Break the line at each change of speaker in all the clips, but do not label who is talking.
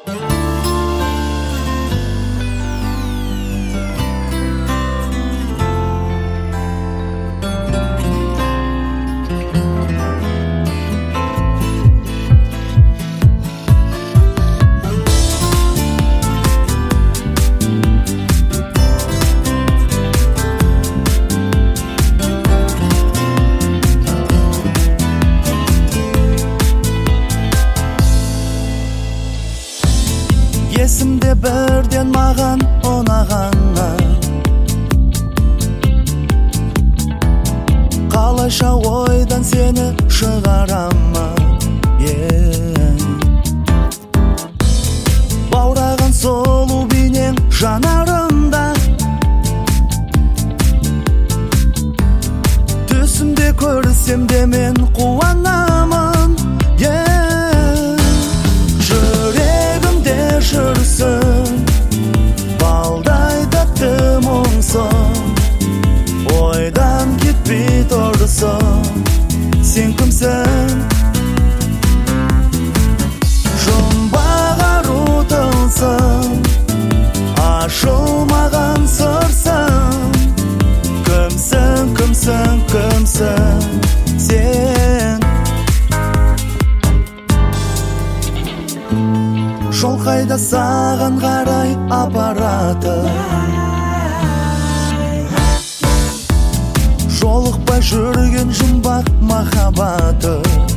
Есімде бірден маған ұнағаны, қалайша ойдан сені шығарама. Баураған сұлу бейнең жанарымда, түсімде көрсем де мен қуанамын. Жүрегімде жүрсің, балдай тәтті мұңсың, ойдан кетпей тұрсың. Сен кімсің? Жұмбақ ару тылсың, ашылмаған сырсың. Кімсің, кімсің, кімсің сен? Жол қайда саған қарай апарады, жолықпай жүрген жұмбақ махаббаты.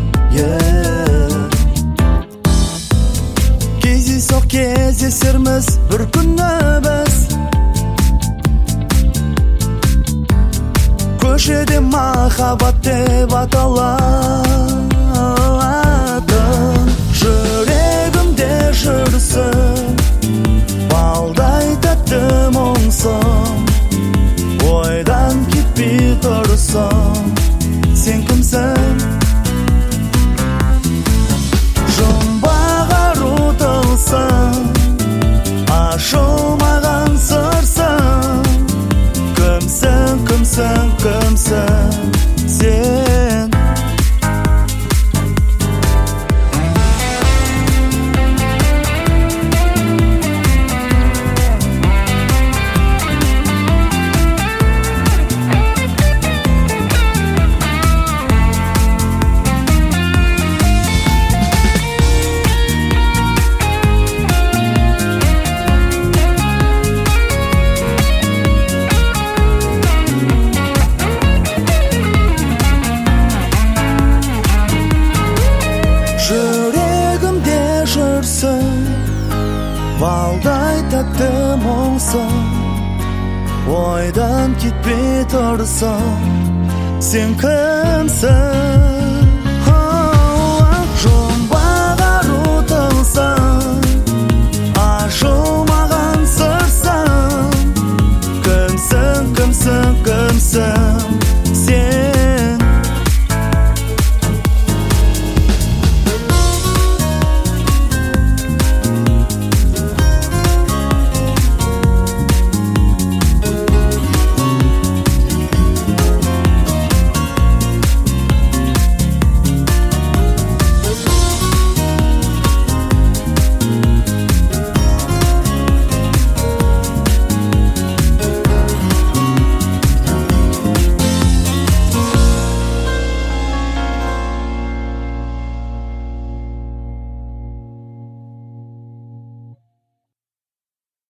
Кездейсоқ кездесерміз бір күні біз, көшеде махаббат деп аталады. Жүрегімде жүрсің, балдай тәтті мұңсың, ойдан кетпей тұрсың. Сен кімсің? Жұмбақ ару тылсың, ашылмаған сырсың. Кімсің, кімсің, кімсің сен? Жүрегімде жүрсің, балдай тәтті мұңсың, ойдан кетпей тұрсың. Сен кімсің?